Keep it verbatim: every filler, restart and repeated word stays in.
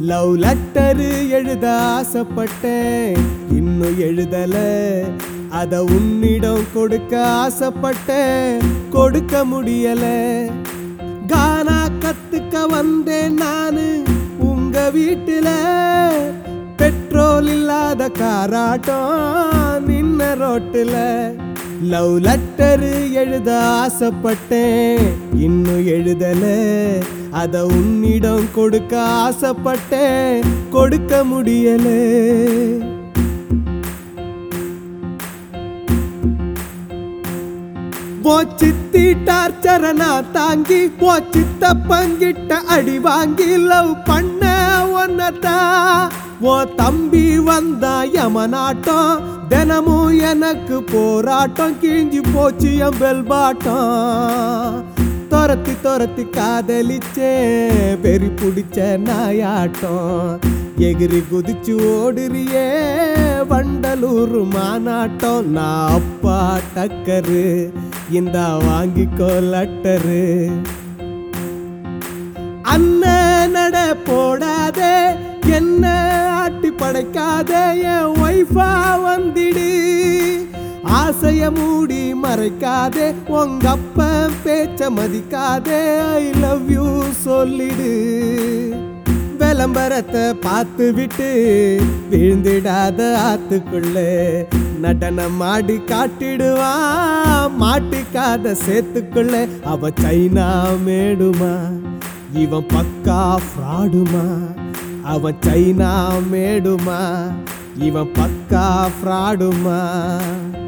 Love letter எழுத ஆசைப்பட்டேன், இன்னும் எழுதல. அத உன்னிடம் கொடுக்க ஆசைப்பட்டேன், கொடுக்க முடியல. கானா கத்துக்க வந்தேன் நானு உங்க வீட்டுல, பெட்ரோல் இல்லாத காராட்டம் நின்ன ரோட்டுல. லவ் லெட்டரு எழுத ஆசைப்பட்டேன், இன்னும் எழுதல. அத உன்னிடம் கொடுக்க ஆசைப்பட்டேன், கொடுக்க முடியல. போச்சித்தி டார்ச்சரனா தாங்கி போச்சித்த பங்கிட்ட அடி வாங்கி லவ் பண்ண ஒன்னதா. ஓ தம்பி வந்தா யமனாட்டம், தினமும் எனக்கு போராட்டம். கிழிஞ்சி போச்சு என் பெல்பாட்டம். துரத்தி துரத்தி காதலிச்சே பெரி பிடிச்ச நாயாட்டம். எகிரி குதிச்சு ஓடுறியே வண்டலூர் மாநாட்டம். நான் அப்பா டக்கரு, இந்த வாங்கிக்கோ லெட்டரு. அண்ணன் நட போடாதே, என்ன ஆட்டி படைக்காதே. என் ஒய்ஃபா வந்திடு, ஆசைய மூடி மறைக்காதே. உங்க அப்ப பேச்ச மதிக்காதே, ஐ லவ் யூ சொல்லிடு. விளம்பரத்தை பார்த்து விட்டு விழுந்திடாத ஆத்துக்குள்ள, நடனம் ஆடி காட்டிடுவான் மாட்டிக்காத சேத்துக்குள்ள. அவ சைனா மேடுமா, இவன் பக்கா ஃப்ராடுமா. அவன் சைனா மேடுமா, இவன் பக்கா ஃப்ராடுமா.